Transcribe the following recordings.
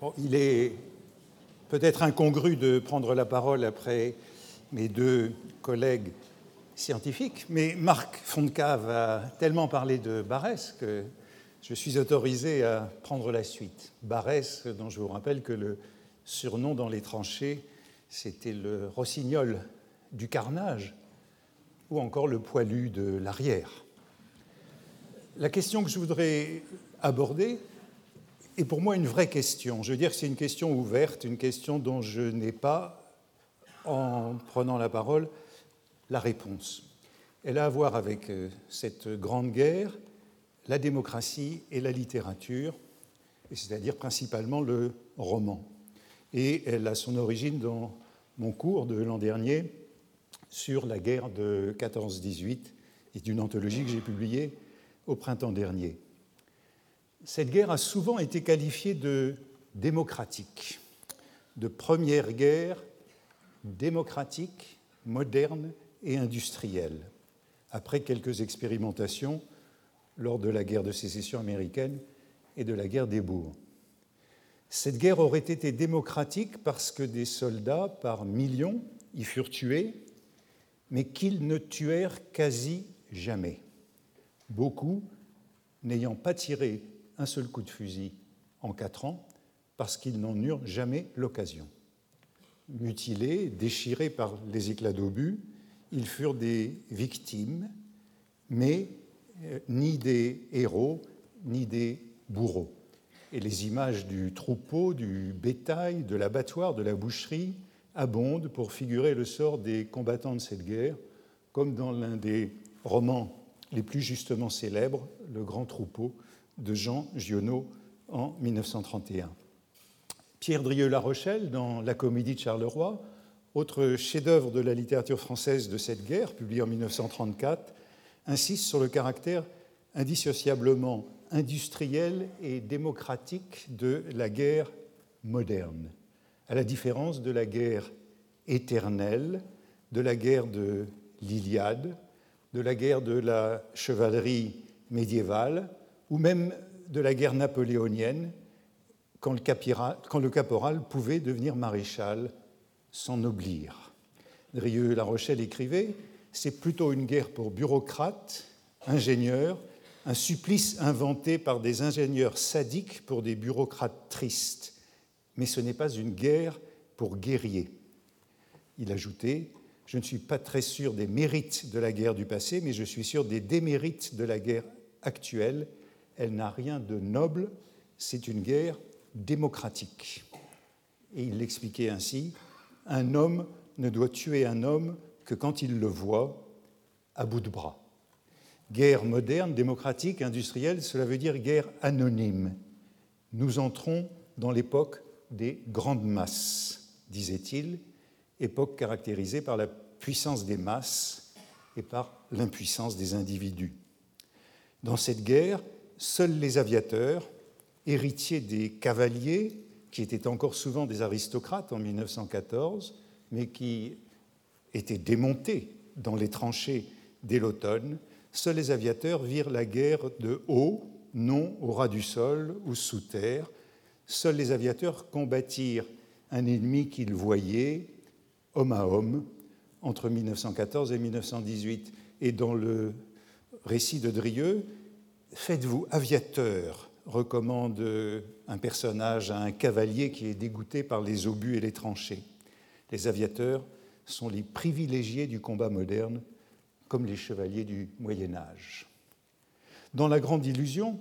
Bon, il est peut-être incongru de prendre la parole après mes deux collègues scientifiques, mais Marc Fontcave a tellement parlé de Barrès que je suis autorisé à prendre la suite. Barrès, dont je vous rappelle que le surnom dans les tranchées, c'était le rossignol du carnage ou encore le poilu de l'arrière. La question que je voudrais aborder est pour moi une vraie question. Je veux dire que c'est une question ouverte, une question dont je n'ai pas, en prenant la parole, la réponse. Elle a à voir avec cette grande guerre, la démocratie et la littérature, c'est-à-dire principalement le roman. Et elle a son origine dans mon cours de l'an dernier sur la guerre de 14-18 et d'une anthologie que j'ai publiée au printemps dernier. Cette guerre a souvent été qualifiée de démocratique, de première guerre démocratique, moderne et industrielle, après quelques expérimentations lors de la guerre de sécession américaine et de la guerre des bourgs. Cette guerre aurait été démocratique parce que des soldats, par millions, y furent tués, mais qu'ils ne tuèrent quasi jamais. Beaucoup n'ayant pas tiré un seul coup de fusil en 4 ans parce qu'ils n'en eurent jamais l'occasion. Mutilés, déchirés par les éclats d'obus, ils furent des victimes, mais ni des héros, ni des bourreaux. Et les images du troupeau, du bétail, de l'abattoir, de la boucherie abondent pour figurer le sort des combattants de cette guerre, comme dans l'un des romans les plus justement célèbres, Le Grand Troupeau, de Jean Giono en 1931. Pierre Drieux-La Rochelle, dans La Comédie de Charleroi, autre chef-d'œuvre de la littérature française de cette guerre, publié en 1934, insiste sur le caractère indissociablement industriel et démocratique de la guerre moderne, à la différence de la guerre éternelle, de la guerre de l'Iliade, de la guerre de la chevalerie médiévale, ou même de la guerre napoléonienne, quand le caporal pouvait devenir maréchal sans noblir. Drieux-La Rochelle écrivait « C'est plutôt une guerre pour bureaucrates, ingénieurs, un supplice inventé par des ingénieurs sadiques pour des bureaucrates tristes. Mais ce n'est pas une guerre pour guerriers. » Il ajoutait « Je ne suis pas très sûr des mérites de la guerre du passé, mais je suis sûr des démérites de la guerre actuelle. Elle n'a rien de noble, c'est une guerre démocratique. » Et il l'expliquait ainsi, « Un homme ne doit tuer un homme que quand il le voit à bout de bras. » Guerre moderne, démocratique, industrielle, cela veut dire guerre anonyme. Nous entrons dans l'époque des grandes masses, disait-il, époque caractérisée par la puissance des masses et par l'impuissance des individus. Dans cette guerre, seuls les aviateurs, héritiers des cavaliers, qui étaient encore souvent des aristocrates en 1914, mais qui étaient démontés dans les tranchées dès l'automne, seuls les aviateurs virent la guerre de haut, non au ras du sol ou sous terre. Seuls les aviateurs combattirent un ennemi qu'ils voyaient, homme à homme, entre 1914 et 1918. Et dans le récit de Drieux, « Faites-vous aviateur », recommande un personnage à un cavalier qui est dégoûté par les obus et les tranchées. Les aviateurs sont les privilégiés du combat moderne, comme les chevaliers du Moyen-Âge. Dans La Grande Illusion,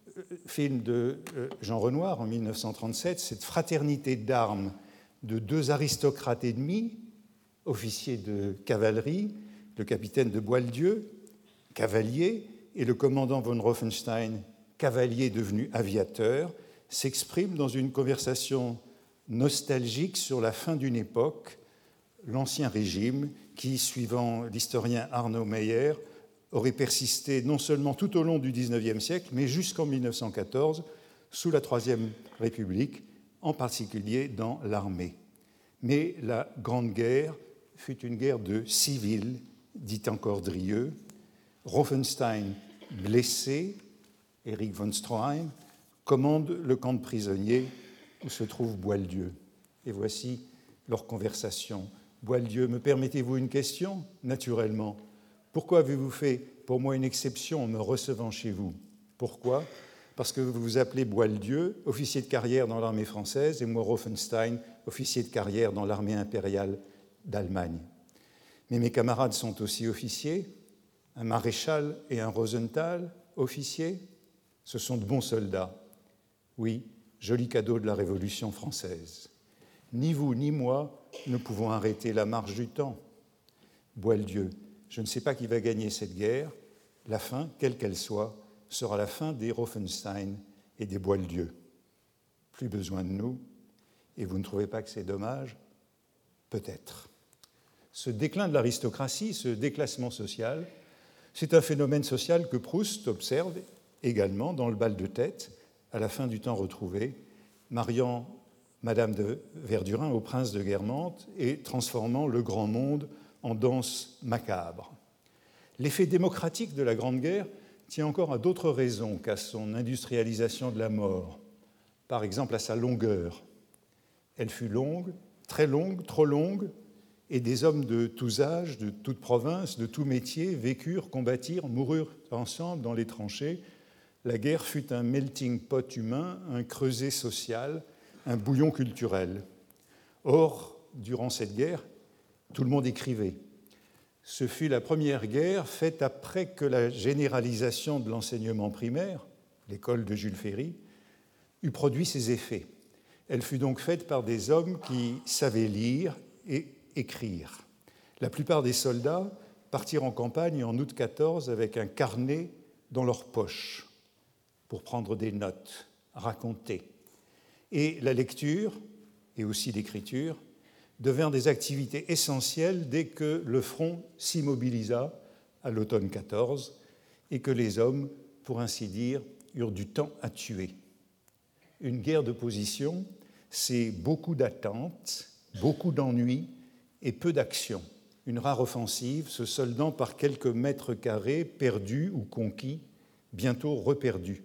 film de Jean Renoir en 1937, cette fraternité d'armes de 2 aristocrates ennemis, officiers de cavalerie, le capitaine de Boieldieu, cavalier, et le commandant von Rauffenstein, cavalier devenu aviateur, s'exprime dans une conversation nostalgique sur la fin d'une époque, l'Ancien Régime, qui, suivant l'historien Arnaud Meyer, aurait persisté non seulement tout au long du XIXe siècle, mais jusqu'en 1914, sous la Troisième République, en particulier dans l'armée. Mais la Grande Guerre fut une guerre de civils, dit encore Drieux. Rauffenstein, blessé, Erich von Stroheim, commande le camp de prisonniers où se trouve Boieldieu. Et voici leur conversation. Boieldieu, me permettez-vous une question? Naturellement. Pourquoi avez-vous fait pour moi une exception en me recevant chez vous? Pourquoi? Parce que vous vous appelez Boieldieu, officier de carrière dans l'armée française, et moi Rauffenstein, officier de carrière dans l'armée impériale d'Allemagne. Mais mes camarades sont aussi officiers, un maréchal et un Rosenthal, officiers. Ce sont de bons soldats. Oui, joli cadeau de la Révolution française. Ni vous ni moi ne pouvons arrêter la marche du temps. Boieldieu, je ne sais pas qui va gagner cette guerre. La fin, quelle qu'elle soit, sera la fin des Rauffenstein et des Boieldieu. Plus besoin de nous. Et vous ne trouvez pas que c'est dommage? Peut-être. Ce déclin de l'aristocratie, ce déclassement social, c'est un phénomène social que Proust observe également dans Le bal de tête, à la fin du temps retrouvé, mariant Madame de Verdurin au prince de Guermantes et transformant le grand monde en danse macabre. L'effet démocratique de la Grande Guerre tient encore à d'autres raisons qu'à son industrialisation de la mort, par exemple à sa longueur. Elle fut longue, très longue, trop longue, et des hommes de tous âges, de toute province, de tout métier, vécurent, combattirent, moururent ensemble dans les tranchées. La guerre fut un melting pot humain, un creuset social, un bouillon culturel. Or, durant cette guerre, tout le monde écrivait. Ce fut la première guerre faite après que la généralisation de l'enseignement primaire, l'école de Jules Ferry, eut produit ses effets. Elle fut donc faite par des hommes qui savaient lire et écrire. La plupart des soldats partirent en campagne en août 14 avec un carnet dans leur poche pour prendre des notes, raconter. Et la lecture, et aussi l'écriture, devinrent des activités essentielles dès que le front s'immobilisa à l'automne 14 et que les hommes, pour ainsi dire, eurent du temps à tuer. Une guerre de position, c'est beaucoup d'attentes, beaucoup d'ennuis et peu d'action. Une rare offensive se soldant par quelques mètres carrés perdus ou conquis, bientôt reperdus.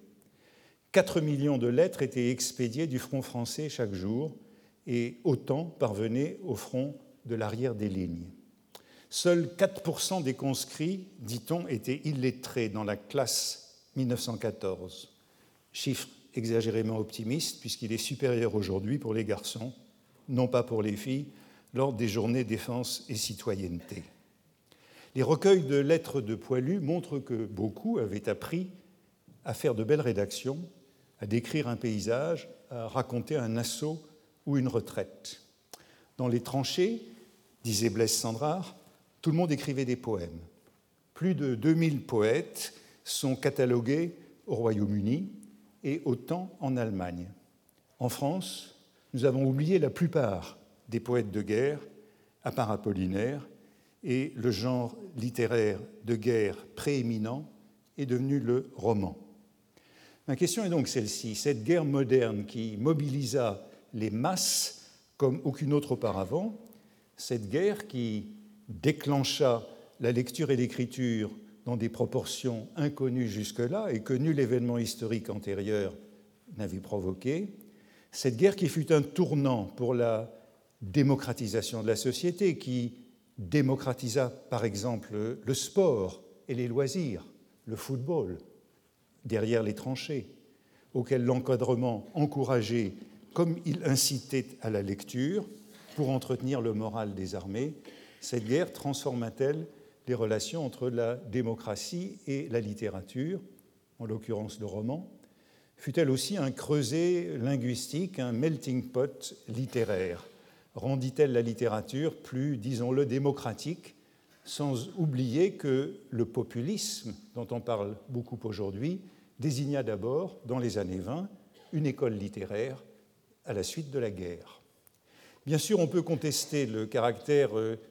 4 millions de lettres étaient expédiées du front français chaque jour et autant parvenaient au front de l'arrière des lignes. Seuls 4% des conscrits, dit-on, étaient illettrés dans la classe 1914. Chiffre exagérément optimiste puisqu'il est supérieur aujourd'hui pour les garçons, non pas pour les filles, lors des journées défense et citoyenneté. Les recueils de lettres de Poilu montrent que beaucoup avaient appris à faire de belles rédactions, à décrire un paysage, à raconter un assaut ou une retraite. Dans les tranchées, disait Blaise Cendrars, tout le monde écrivait des poèmes. Plus de 2000 poètes sont catalogués au Royaume-Uni et autant en Allemagne. En France, nous avons oublié la plupart des poètes de guerre, à part Apollinaire, et le genre littéraire de guerre prééminent est devenu le roman. Ma question est donc celle-ci. Cette guerre moderne qui mobilisa les masses comme aucune autre auparavant, cette guerre qui déclencha la lecture et l'écriture dans des proportions inconnues jusque-là et que nul événement historique antérieur n'avait provoqué, cette guerre qui fut un tournant pour la démocratisation de la société, qui démocratisa par exemple le sport et les loisirs, le football, derrière les tranchées, auquel l'encadrement encourageait comme il incitait à la lecture pour entretenir le moral des armées. Cette guerre transforma-t-elle les relations entre la démocratie et la littérature, en l'occurrence le roman? Fut-elle aussi un creuset linguistique, un melting pot littéraire? Rendit-elle la littérature plus, disons-le, démocratique, sans oublier que le populisme, dont on parle beaucoup aujourd'hui, désigna d'abord, dans les années 20, une école littéraire à la suite de la guerre. Bien sûr, on peut contester le caractère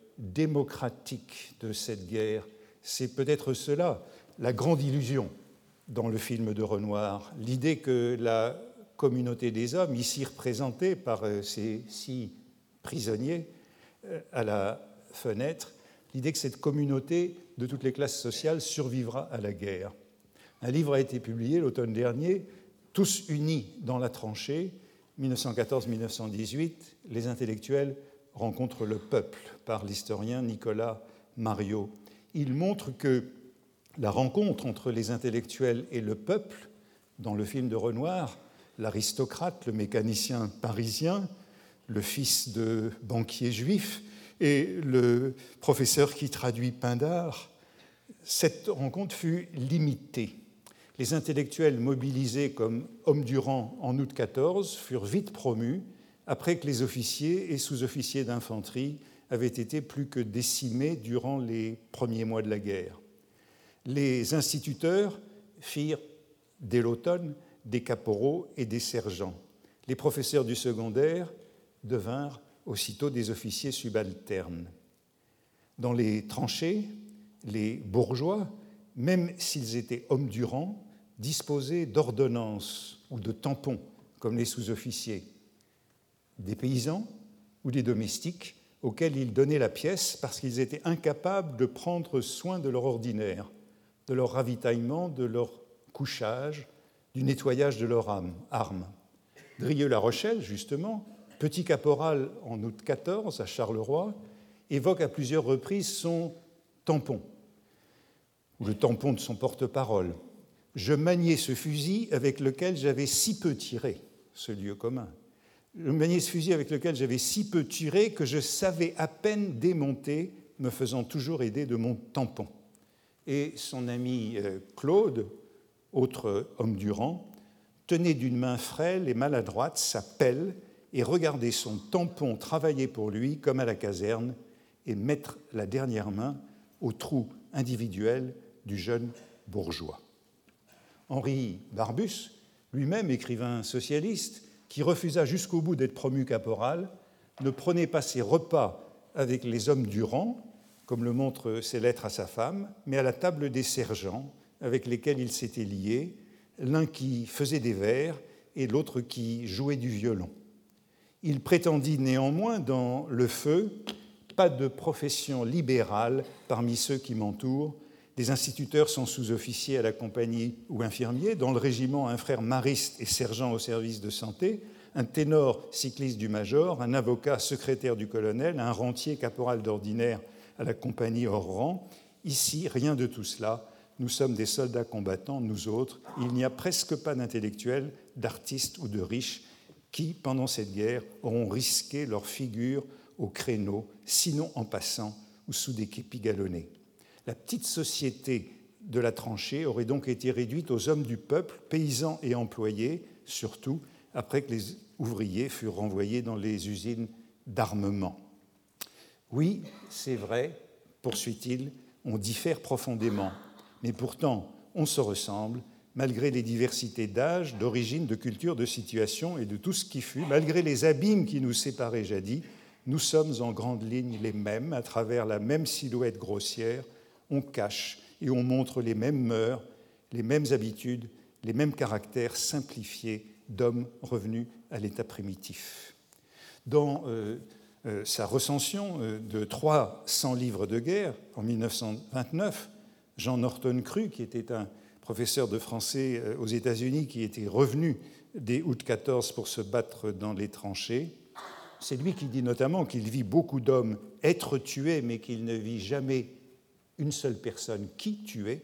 démocratique de cette guerre. C'est peut-être cela, la grande illusion dans le film de Renoir, l'idée que la communauté des hommes, ici représentée par ces 6 prisonniers à la fenêtre, l'idée que cette communauté de toutes les classes sociales survivra à la guerre. Un livre a été publié l'automne dernier, Tous unis dans la tranchée, 1914-1918, les intellectuels rencontrent le peuple par l'historien Nicolas Mariot. Il montre que la rencontre entre les intellectuels et le peuple, dans le film de Renoir, l'aristocrate, le mécanicien parisien, le fils de banquier juif et le professeur qui traduit Pindare, cette rencontre fut limitée. Les intellectuels mobilisés comme hommes du rang en août 14 furent vite promus après que les officiers et sous-officiers d'infanterie avaient été plus que décimés durant les premiers mois de la guerre. Les instituteurs firent, dès l'automne, des caporaux et des sergents. Les professeurs du secondaire devinrent aussitôt des officiers subalternes. Dans les tranchées, les bourgeois, même s'ils étaient hommes du rang, disposaient d'ordonnances ou de tampons, comme les sous-officiers, des paysans ou des domestiques auxquels ils donnaient la pièce parce qu'ils étaient incapables de prendre soin de leur ordinaire, de leur ravitaillement, de leur couchage, du nettoyage de leurs armes. Drieux-La Rochelle, justement, petit caporal en août 14 à Charleroi, évoque à plusieurs reprises son tampon, ou le tampon de son porte-parole. « Je maniais ce fusil avec lequel j'avais si peu tiré », ce lieu commun. « Je maniais ce fusil avec lequel j'avais si peu tiré que je savais à peine démonter, me faisant toujours aider de mon tampon. » Et son ami Claude, autre homme du rang, tenait d'une main frêle et maladroite sa pelle et regardait son tampon travailler pour lui comme à la caserne et mettre la dernière main au trou individuel du jeune bourgeois. Henri Barbus, lui-même écrivain socialiste, qui refusa jusqu'au bout d'être promu caporal, ne prenait pas ses repas avec les hommes du rang, comme le montrent ses lettres à sa femme, mais à la table des sergents avec lesquels il s'était lié, l'un qui faisait des vers et l'autre qui jouait du violon. Il prétendit néanmoins dans Le Feu « Pas de profession libérale parmi ceux qui m'entourent. Des instituteurs sont sous-officiers à la compagnie ou infirmiers, dans le régiment un frère mariste et sergent au service de santé, un ténor cycliste du major, un avocat secrétaire du colonel, un rentier caporal d'ordinaire à la compagnie hors rang. Ici, rien de tout cela. Nous sommes des soldats combattants, nous autres. Il n'y a presque pas d'intellectuels, d'artistes ou de riches qui, pendant cette guerre, auront risqué leur figure au créneau, sinon en passant ou sous des képis galonnés. La petite société de la tranchée aurait donc été réduite aux hommes du peuple, paysans et employés, surtout après que les ouvriers furent renvoyés dans les usines d'armement. Oui, c'est vrai, poursuit-il, on diffère profondément, mais pourtant on se ressemble, malgré les diversités d'âge, d'origine, de culture, de situation et de tout ce qui fut, malgré les abîmes qui nous séparaient jadis, nous sommes en grande ligne les mêmes, à travers la même silhouette grossière, on cache et on montre les mêmes mœurs, les mêmes habitudes, les mêmes caractères simplifiés d'hommes revenus à l'état primitif. Dans sa recension de 300 livres de guerre en 1929, Jean Norton Crue, qui était un professeur de français aux États-Unis qui était revenu dès août 14 pour se battre dans les tranchées, c'est lui qui dit notamment qu'il vit beaucoup d'hommes être tués, mais qu'il ne vit jamais une seule personne qui tuait.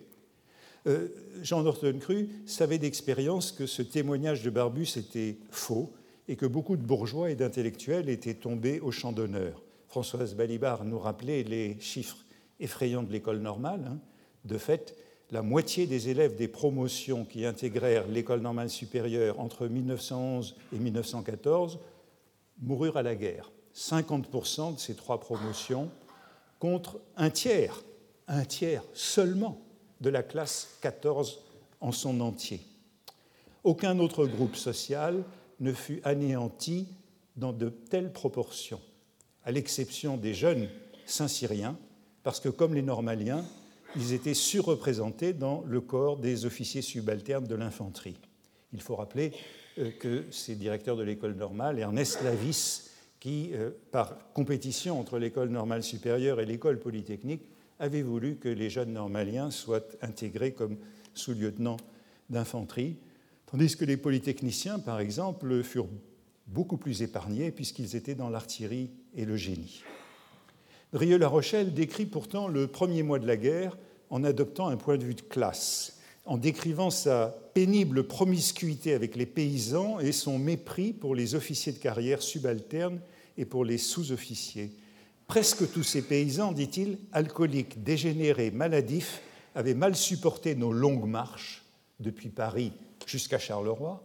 Jean Norton Crue savait d'expérience que ce témoignage de Barbus était faux et que beaucoup de bourgeois et d'intellectuels étaient tombés au champ d'honneur. Françoise Balibar nous rappelait les chiffres effrayants de l'école normale. De fait, la moitié des élèves des promotions qui intégrèrent l'école normale supérieure entre 1911 et 1914 moururent à la guerre. 50% de ces 3 promotions contre un tiers seulement de la classe 14 en son entier. Aucun autre groupe social ne fut anéanti dans de telles proportions, à l'exception des jeunes Saint-Cyriens, parce que, comme les Normaliens, ils étaient surreprésentés dans le corps des officiers subalternes de l'infanterie. Il faut rappeler que ces directeurs de l'école normale, Ernest Lavis, qui, par compétition entre l'école normale supérieure et l'école polytechnique, avait voulu que les jeunes normaliens soient intégrés comme sous-lieutenants d'infanterie, tandis que les polytechniciens, par exemple, furent beaucoup plus épargnés puisqu'ils étaient dans l'artillerie et le génie. Drieux-La Rochelle décrit pourtant le premier mois de la guerre en adoptant un point de vue de classe, en décrivant sa pénible promiscuité avec les paysans et son mépris pour les officiers de carrière subalternes et pour les sous-officiers. Presque tous ces paysans, dit-il, alcooliques, dégénérés, maladifs, avaient mal supporté nos longues marches depuis Paris jusqu'à Charleroi,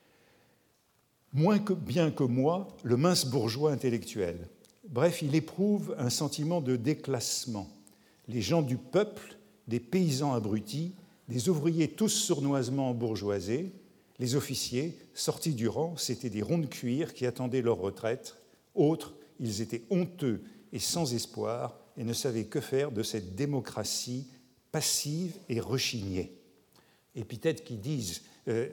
moins bien que moi, le mince bourgeois intellectuel. Bref, il éprouve un sentiment de déclassement. Les gens du peuple, des paysans abrutis, des ouvriers tous sournoisement embourgeoisés, les officiers, sortis du rang, c'étaient des ronds de cuir qui attendaient leur retraite. Autres, ils étaient honteux et sans espoir et ne savaient que faire de cette démocratie passive et rechignée. Épithètes qui disent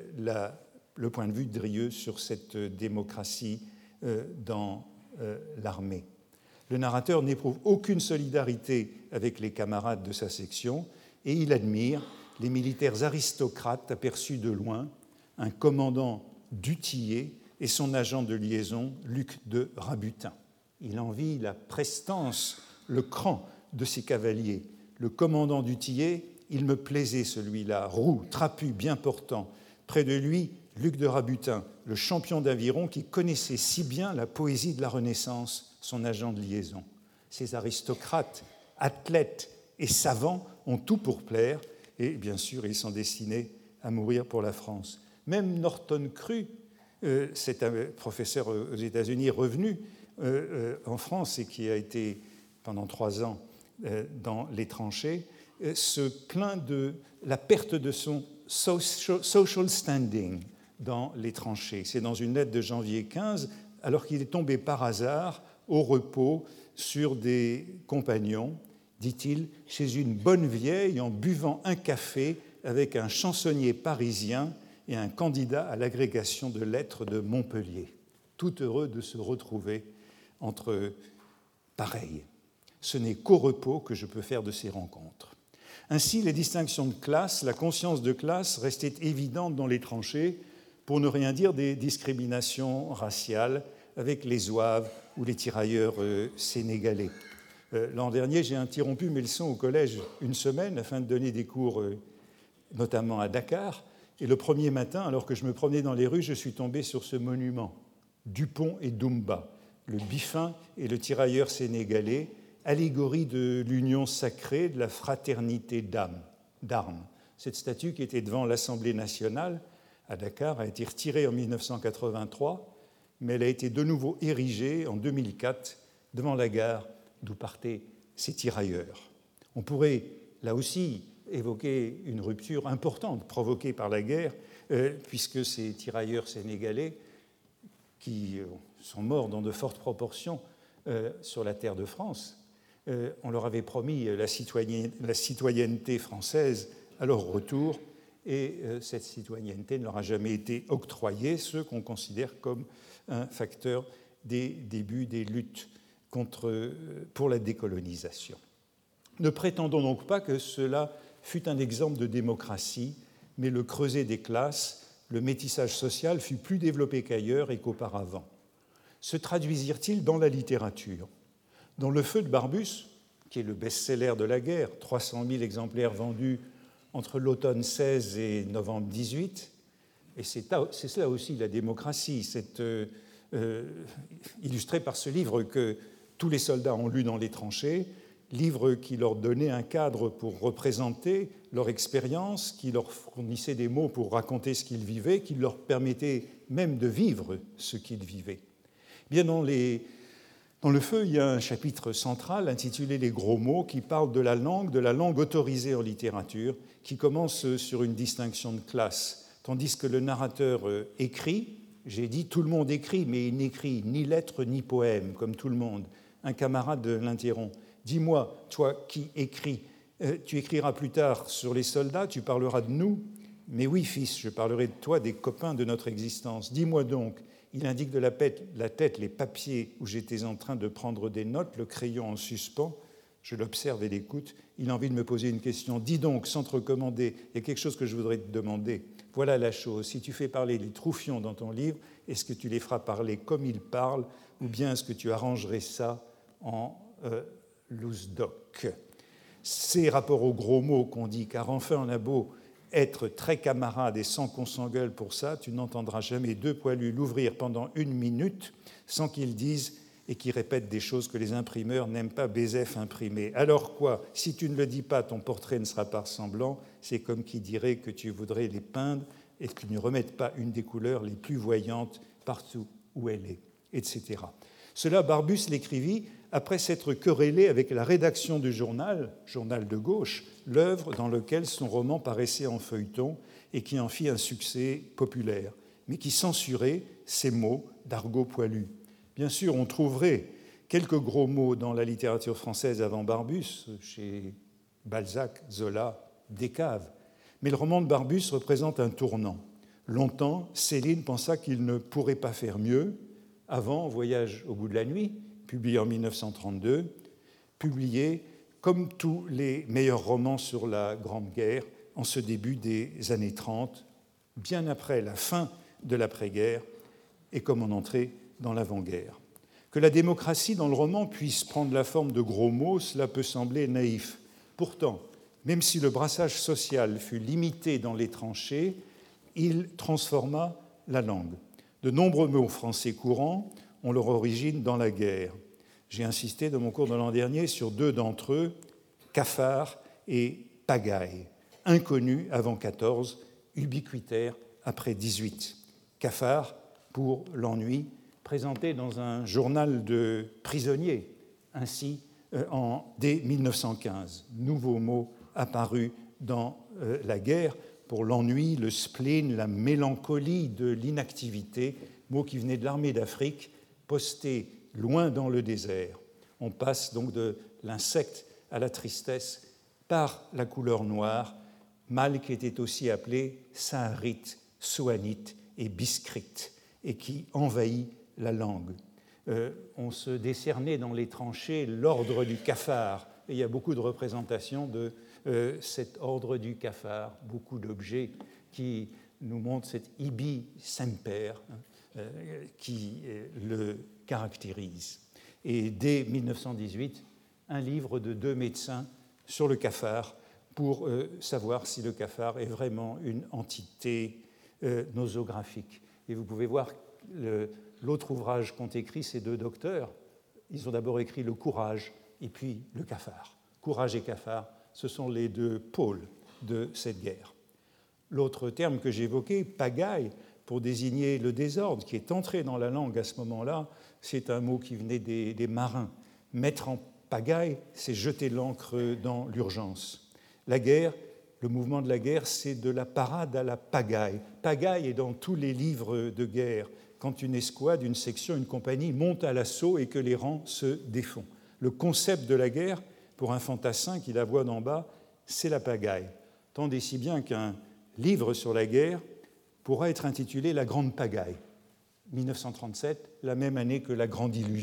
le point de vue de Drieux sur cette démocratie dans l'armée. Le narrateur n'éprouve aucune solidarité avec les camarades de sa section et il admire les militaires aristocrates aperçus de loin, un commandant Dutillé et son agent de liaison, Luc de Rabutin. Il envie la prestance, le cran de ces cavaliers. Le commandant Dutillé, il me plaisait celui-là, roux, trapu, bien portant. Près de lui, Luc de Rabutin, le champion d'aviron qui connaissait si bien la poésie de la Renaissance, son agent de liaison. Ces aristocrates, athlètes et savants ont tout pour plaire et bien sûr, ils sont destinés à mourir pour la France. Même Norton Crue, c'est un professeur aux États-Unis revenu en France et qui a été pendant 3 ans dans les tranchées, se plaint de la perte de son social standing dans les tranchées. C'est dans une lettre de janvier 15, alors qu'il est tombé par hasard au repos sur des compagnons, dit-il, chez une bonne vieille en buvant un café avec un chansonnier parisien et un candidat à l'agrégation de lettres de Montpellier. Tout heureux de se retrouver entre pareils. Ce n'est qu'au repos que je peux faire de ces rencontres. Ainsi, les distinctions de classe, la conscience de classe restaient évidentes dans les tranchées, pour ne rien dire des discriminations raciales avec les Zouaves ou les tirailleurs sénégalais. L'an dernier, j'ai interrompu mes leçons au collège une semaine afin de donner des cours, notamment à Dakar. Et le premier matin, alors que je me promenais dans les rues, je suis tombé sur ce monument, Dupont et Dumba, le Biffin et le tirailleur sénégalais, allégorie de l'union sacrée, de la fraternité d'armes. Cette statue qui était devant l'Assemblée nationale à Dakar a été retirée en 1983, mais elle a été de nouveau érigée en 2004 devant la gare d'où partaient ces tirailleurs. On pourrait, là aussi, évoquer une rupture importante provoquée par la guerre, puisque ces tirailleurs sénégalais, qui sont morts dans de fortes proportions sur la terre de France, on leur avait promis la citoyenneté française à leur retour, et cette citoyenneté ne leur a jamais été octroyée, ce qu'on considère comme un facteur des débuts des luttes pour la décolonisation. Ne prétendons donc pas que cela fut un exemple de démocratie, mais le creuset des classes, le métissage social fut plus développé qu'ailleurs et qu'auparavant. Se traduisirent-ils dans la littérature ? Dans Le Feu de Barbus, qui est le best-seller de la guerre, 300 000 exemplaires vendus entre l'automne 16 et novembre 18, et c'est cela aussi la démocratie, c'est illustré par ce livre que tous les soldats ont lu dans les tranchées, livre qui leur donnait un cadre pour représenter leur expérience, qui leur fournissait des mots pour raconter ce qu'ils vivaient, qui leur permettait même de vivre ce qu'ils vivaient. Bien dans Le Feu, il y a un chapitre central intitulé « Les gros mots » qui parle de la langue autorisée en littérature, qui commence sur une distinction de classe, tandis que le narrateur écrit. J'ai dit « tout le monde écrit », mais il n'écrit ni lettres ni poèmes, comme tout le monde. Un camarade l'interrompt. « Dis-moi, toi qui écris, tu écriras plus tard sur les soldats, tu parleras de nous ?»« Mais oui, fils, je parlerai de toi, des copains de notre existence. Dis-moi donc. » Il indique de la tête les papiers où j'étais en train de prendre des notes, le crayon en suspens. Je l'observe et l'écoute. Il a envie de me poser une question. « Dis donc, sans te recommander, il y a quelque chose que je voudrais te demander. voilà la chose. Si tu fais parler les Troufions dans ton livre, est-ce que tu les feras parler comme ils parlent, ou bien est-ce que tu arrangerais ça en loose-doc? Ces rapports aux gros mots qu'on dit, car enfin on a beau être très camarade et sans qu'on s'engueule pour ça, tu n'entendras jamais deux poilus l'ouvrir pendant 1 minute sans qu'ils disent et qu'ils répètent des choses que les imprimeurs n'aiment pas BZF imprimer. Alors quoi? Si tu ne le dis pas, ton portrait ne sera pas ressemblant. C'est comme qui dirait que tu voudrais les peindre et que tu ne remettes pas une des couleurs les plus voyantes partout où elle est, etc. Cela, Barbus l'écrivit après s'être querellé avec la rédaction du journal de gauche, l'œuvre dans laquelle son roman paraissait en feuilleton et qui en fit un succès populaire, mais qui censurait ces mots d'argot poilu. Bien sûr, on trouverait quelques gros mots dans la littérature française avant Barbus, chez Balzac, Zola, Descaves, mais le roman de Barbus représente un tournant. Longtemps, Céline pensa qu'il ne pourrait pas faire mieux. Avant, Voyage au bout de la nuit, publié en 1932, publié, comme tous les meilleurs romans sur la Grande Guerre, en ce début des années 30, bien après la fin de l'après-guerre et comme en entrée dans l'avant-guerre. Que la démocratie dans le roman puisse prendre la forme de gros mots, cela peut sembler naïf. Pourtant, même si le brassage social fut limité dans les tranchées, il transforma la langue. De nombreux mots français courants ont leur origine dans la guerre. J'ai insisté dans mon cours de l'an dernier sur 2 d'entre eux, cafard et pagaille, inconnus avant 14, ubiquitaires après 18. Cafard pour l'ennui, présenté dans un journal de prisonniers, ainsi dès 1915. Nouveau mot apparu dans la guerre pour l'ennui, le spleen, la mélancolie de l'inactivité, mot qui venait de l'armée d'Afrique, posté loin dans le désert. On passe donc de l'insecte à la tristesse par la couleur noire, mal qui était aussi appelé saharite, souanite et biscrite, et qui envahit la langue. On se décernait dans les tranchées l'ordre du cafard, et il y a beaucoup de représentations de cet ordre du cafard, beaucoup d'objets qui nous montrent cet ibi semper qui le caractérise. Et dès 1918, un livre de 2 médecins sur le cafard pour savoir si le cafard est vraiment une entité nosographique. Et vous pouvez voir l'autre ouvrage qu'ont écrit ces 2 docteurs. Ils ont d'abord écrit le courage et puis le cafard. Courage et cafard, ce sont les 2 pôles de cette guerre. L'autre terme que j'évoquais, pagaille, pour désigner le désordre qui est entré dans la langue à ce moment-là, c'est un mot qui venait des marins. Mettre en pagaille, c'est jeter l'ancre dans l'urgence. La guerre, le mouvement de la guerre, c'est de la parade à la pagaille. Pagaille est dans tous les livres de guerre, quand une escouade, une section, une compagnie monte à l'assaut et que les rangs se défont. Le concept de la guerre, pour un fantassin qui la voit d'en bas, c'est la pagaille. Tant et si bien qu'un livre sur la guerre pourra être intitulé « La Grande Pagaille », 1937, la même année que « La Grande Illusion ».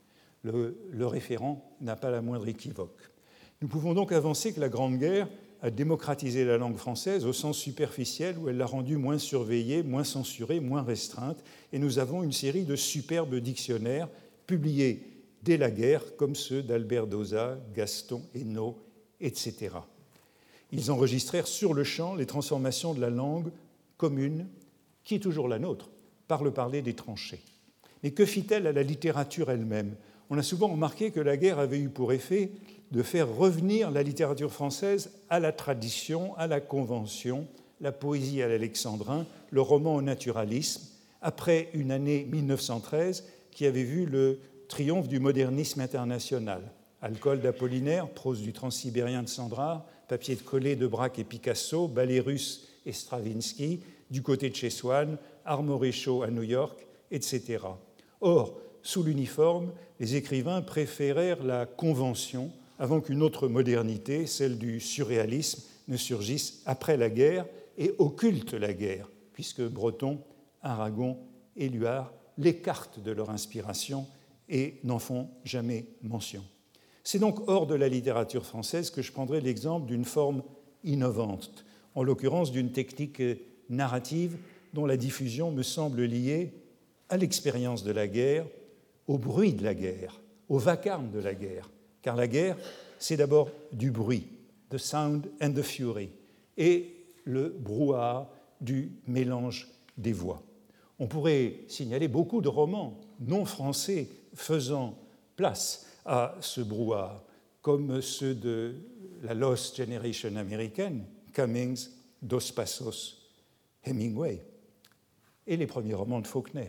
Le référent n'a pas la moindre équivoque. Nous pouvons donc avancer que la Grande Guerre a démocratisé la langue française au sens superficiel où elle l'a rendue moins surveillée, moins censurée, moins restreinte, et nous avons une série de superbes dictionnaires publiés dès la guerre, comme ceux d'Albert Dauzat, Gaston Hainaut, etc. Ils enregistrèrent sur le champ les transformations de la langue commune, qui est toujours la nôtre, par le parler des tranchées. Mais que fit-elle à la littérature elle-même? On a souvent remarqué que la guerre avait eu pour effet de faire revenir la littérature française à la tradition, à la convention, la poésie à l'alexandrin, le roman au naturalisme, après une année 1913 qui avait vu le triomphe du modernisme international. Alcool d'Apollinaire, prose du transsibérien de Sandrard, papier de Collet de Braque et Picasso, ballet russe et Stravinsky, du côté de chez Swann, Armoréchaud à New York, etc. Or, sous l'uniforme, les écrivains préférèrent la convention avant qu'une autre modernité, celle du surréalisme, ne surgisse après la guerre et occulte la guerre, puisque Breton, Aragon, Éluard l'écartent de leur inspiration et n'en font jamais mention. C'est donc hors de la littérature française que je prendrai l'exemple d'une forme innovante, en l'occurrence d'une technique narrative dont la diffusion me semble liée à l'expérience de la guerre, au bruit de la guerre, au vacarme de la guerre. Car la guerre, c'est d'abord du bruit, the sound and the fury, et le brouhaha du mélange des voix. On pourrait signaler beaucoup de romans non français faisant place à ce brouhaha, comme ceux de la Lost Generation américaine, Cummings, Dos Passos, Hemingway, et les premiers romans de Faulkner.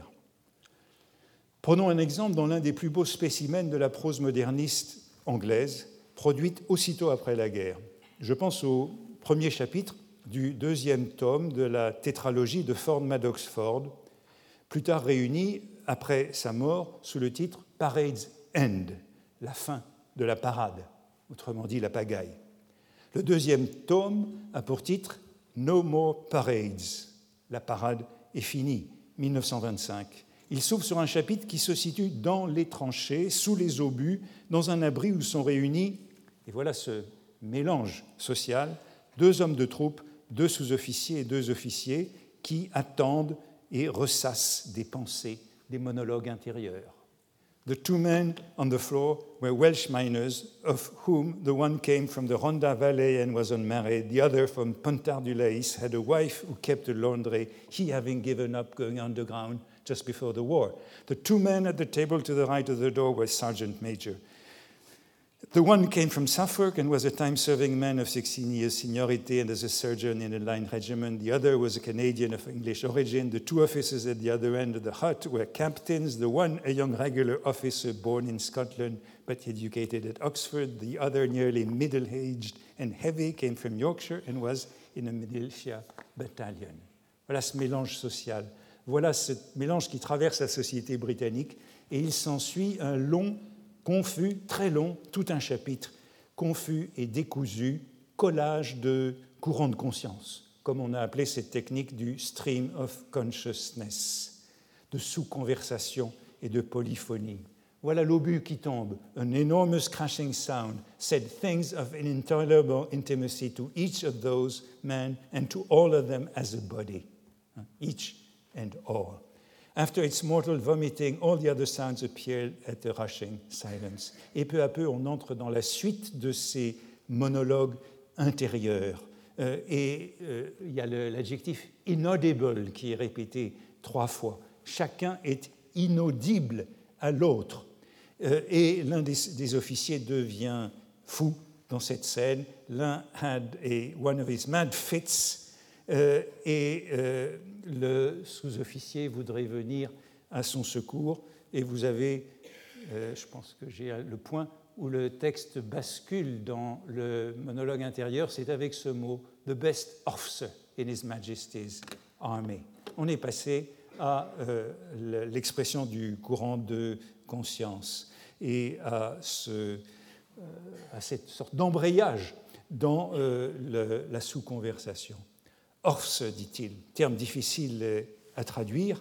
Prenons un exemple dans l'un des plus beaux spécimens de la prose moderniste anglaise, produite aussitôt après la guerre. Je pense au premier chapitre du deuxième tome de la tétralogie de Ford Madox Ford, plus tard réunie après sa mort sous le titre Parade's End, la fin de la parade, autrement dit la pagaille. Le deuxième tome a pour titre No More Parades, la parade est finie, 1925. Il s'ouvre sur un chapitre qui se situe dans les tranchées, sous les obus, dans un abri où sont réunis, et voilà ce mélange social, 2 hommes de troupe, 2 sous-officiers et 2 officiers qui attendent et ressassent des pensées, des monologues intérieurs. The 2 men on the floor were Welsh miners, of whom the one came from the Rhondda Valley and was unmarried, the other from Pontar du Lace, had a wife who kept a laundry, he having given up going underground just before the war. The 2 men at the table to the right of the door were Sergeant Major. The one came from Suffolk and was a time-serving man of 16 years' seniority and as a surgeon in a line regiment. The other was a Canadian of English origin. The 2 officers at the other end of the hut were captains, the one a young regular officer born in Scotland but educated at Oxford. The other, nearly middle-aged and heavy, came from Yorkshire and was in a militia battalion. Voilà ce mélange social. Voilà ce mélange qui traverse la société britannique et il s'ensuit un long, confus, très long, tout un chapitre, confus et décousu, collage de courants de conscience, comme on a appelé cette technique du stream of consciousness, de sous-conversation et de polyphonie. Voilà l'obus qui tombe. An enormous crashing sound said things of an intolerable intimacy to each of those men and to all of them as a body. Each and all. After its mortal vomiting, all the other sounds appeared at a rushing silence. Et peu à peu, on entre dans la suite de ces monologues intérieurs. Il y a l'adjectif inaudible qui est répété 3 fois. Chacun est inaudible à l'autre. Et l'un des officiers devient fou dans cette scène. L'un had one of his mad fits. Le sous-officier voudrait venir à son secours et vous avez, je pense que j'ai le point où le texte bascule dans le monologue intérieur, c'est avec ce mot « the best officer in His Majesty's Army ». On est passé à l'expression du courant de conscience et à cette sorte d'embrayage dans la sous-conversation. Orse, dit-il, terme difficile à traduire.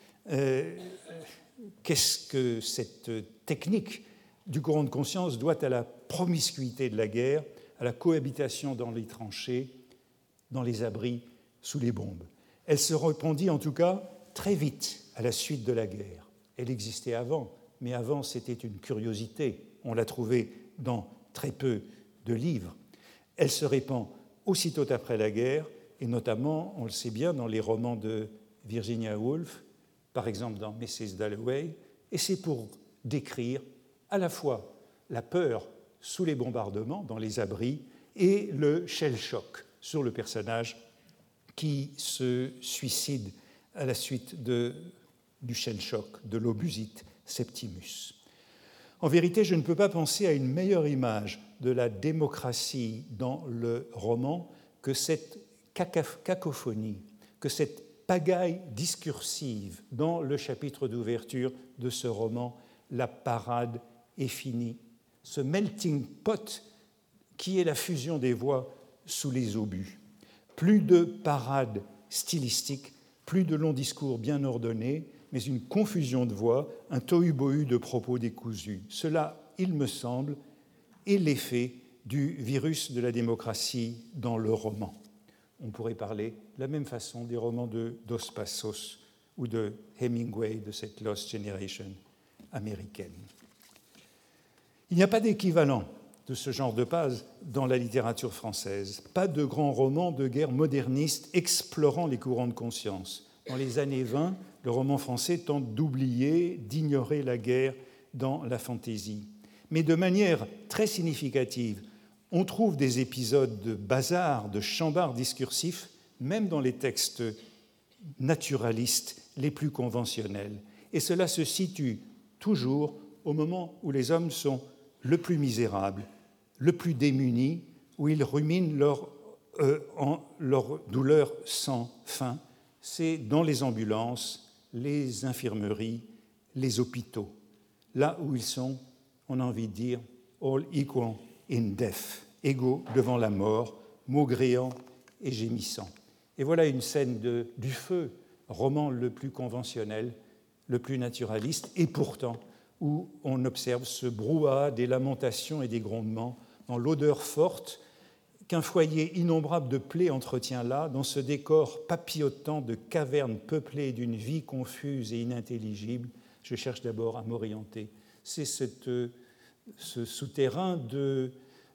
Qu'est-ce que cette technique du courant de conscience doit à la promiscuité de la guerre, à la cohabitation dans les tranchées, dans les abris, sous les bombes? Elle se répandit en tout cas très vite à la suite de la guerre. Elle existait avant, mais avant c'était une curiosité. On l'a trouvée dans très peu de livres. Elle se répand aussitôt après la guerre, et notamment, on le sait bien, dans les romans de Virginia Woolf, par exemple dans Mrs. Dalloway, et c'est pour décrire à la fois la peur sous les bombardements, dans les abris, et le shell shock sur le personnage qui se suicide à la suite du shell shock, de l'obusite Septimus. En vérité, je ne peux pas penser à une meilleure image de la démocratie dans le roman que cette cacophonie, que cette pagaille discursive dans le chapitre d'ouverture de ce roman, La parade est finie. Ce melting pot qui est la fusion des voix sous les obus. Plus de parade stylistique, plus de longs discours bien ordonnés, mais une confusion de voix, un tohu-bohu de propos décousus. Cela, il me semble, est l'effet du virus de la démocratie dans le roman. On pourrait parler de la même façon des romans de Dos Passos ou de Hemingway, de cette Lost Generation américaine. Il n'y a pas d'équivalent de ce genre de page dans la littérature française. Pas de grands romans de guerre modernistes explorant les courants de conscience. Dans les années 20, le roman français tente d'oublier, d'ignorer la guerre dans la fantaisie. Mais de manière très significative, on trouve des épisodes de bazar, de chambard discursif, même dans les textes naturalistes les plus conventionnels. Et cela se situe toujours au moment où les hommes sont le plus misérables, le plus démunis, où ils ruminent leur douleur sans fin. C'est dans les ambulances, les infirmeries, les hôpitaux, là où ils sont, on a envie de dire, all equal in death, égaux devant la mort, maugréants et gémissants. Et voilà une scène du feu, roman le plus conventionnel, le plus naturaliste, et pourtant où on observe ce brouhaha des lamentations et des grondements, dans l'odeur forte qu'un foyer innombrable de plaies entretient là, dans ce décor papillotant de cavernes peuplées d'une vie confuse et inintelligible. Je cherche d'abord à m'orienter. C'est ce souterrain de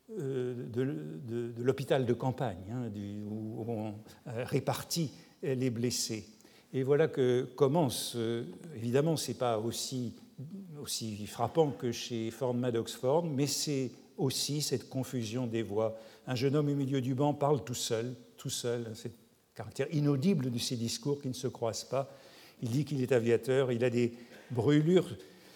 l'hôpital de campagne, où on répartit les blessés. Et voilà que commence, évidemment, ce n'est pas aussi frappant que chez Ford Madox Ford, mais c'est aussi cette confusion des voix. Un jeune homme au milieu du banc parle tout seul, c'est le caractère inaudible de ses discours qui ne se croisent pas. Il dit qu'il est aviateur, il a des brûlures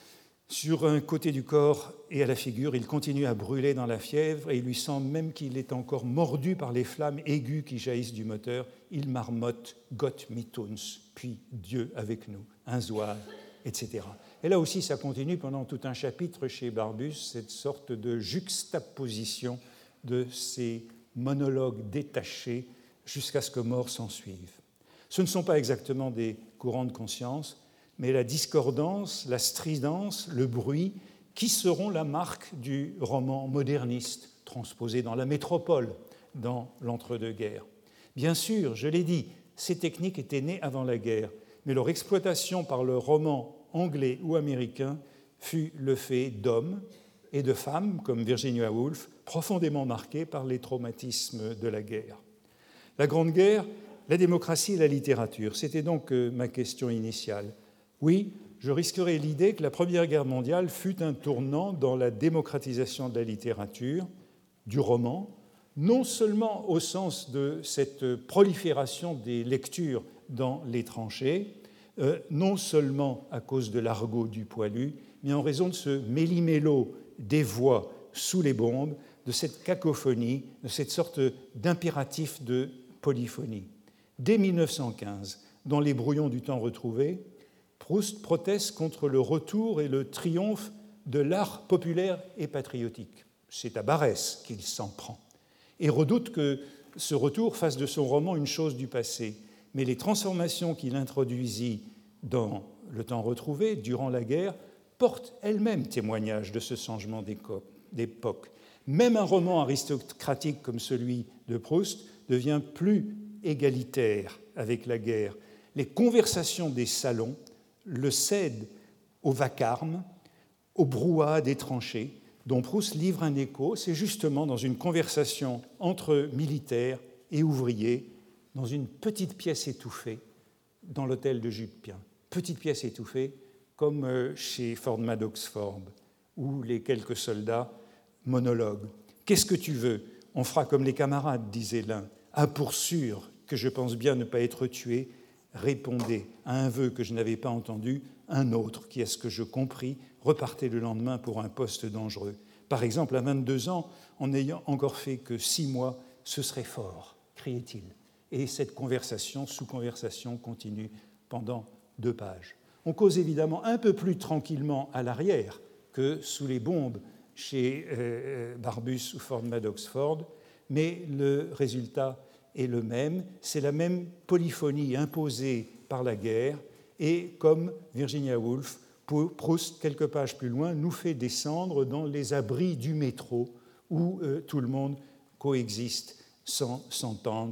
sur un côté du corps et à la figure. Il continue à brûler dans la fièvre et il lui semble même qu'il est encore mordu par les flammes aiguës qui jaillissent du moteur. Il marmotte « Gott mit uns », puis « Dieu avec nous », un zouave, etc. Et là aussi, ça continue pendant tout un chapitre chez Barbus, cette sorte de juxtaposition de ces monologues détachés jusqu'à ce que mort s'ensuive. Ce ne sont pas exactement des courants de conscience, mais la discordance, la stridence, le bruit, qui seront la marque du roman moderniste, transposé dans la métropole, dans l'entre-deux-guerres. Bien sûr, je l'ai dit, ces techniques étaient nées avant la guerre, mais leur exploitation par le roman anglais ou américain fut le fait d'hommes et de femmes, comme Virginia Woolf, profondément marqués par les traumatismes de la guerre. La Grande Guerre, la démocratie et la littérature, c'était donc ma question initiale. Oui, je risquerais l'idée que la Première Guerre mondiale fut un tournant dans la démocratisation de la littérature, du roman, non seulement au sens de cette prolifération des lectures dans les tranchées, non seulement à cause de l'argot du poilu, mais en raison de ce méli-mélo des voix sous les bombes, de cette cacophonie, de cette sorte d'impératif de polyphonie. Dès 1915, dans Les brouillons du temps retrouvé, Proust proteste contre le retour et le triomphe de l'art populaire et patriotique. C'est à Barrès qu'il s'en prend et redoute que ce retour fasse de son roman une chose du passé. Mais les transformations qu'il introduisit dans Le temps retrouvé, durant la guerre, portent elles-mêmes témoignage de ce changement d'époque. Même un roman aristocratique comme celui de Proust devient plus égalitaire avec la guerre. Les conversations des salons le cèdent au vacarme, au brouhaha des tranchées, dont Proust livre un écho. C'est justement dans une conversation entre militaires et ouvriers, dans une petite pièce étouffée, dans l'hôtel de Jupien. Petite pièce étouffée, comme chez Ford Madox Ford, où les quelques soldats monologuent. « Qu'est-ce que tu veux ? On fera comme les camarades, disait l'un. Ah, pour sûr que je pense bien ne pas être tué, répondait à un vœu que je n'avais pas entendu, un autre qui, à ce que je compris, repartait le lendemain pour un poste dangereux. Par exemple, à 22 ans, en n'ayant encore fait que 6 mois, ce serait fort, criait-il. Et cette conversation, sous-conversation, continue pendant 2 pages. On cause évidemment un peu plus tranquillement à l'arrière que sous les bombes chez Barbus ou Ford Madox Ford, mais le résultat est le même, c'est la même polyphonie imposée par la guerre, et comme Virginia Woolf, Proust, quelques pages plus loin, nous fait descendre dans les abris du métro où tout le monde coexiste sans s'entendre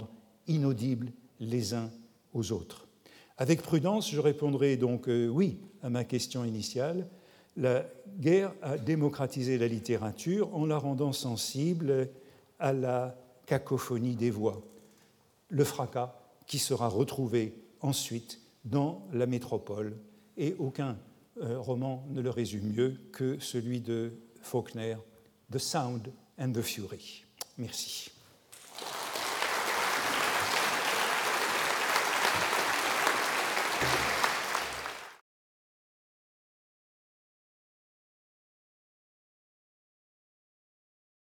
inaudibles les uns aux autres. Avec prudence, je répondrai donc oui à ma question initiale. La guerre a démocratisé la littérature en la rendant sensible à la cacophonie des voix, le fracas qui sera retrouvé ensuite dans la métropole, et aucun roman ne le résume mieux que celui de Faulkner, The Sound and the Fury. Merci.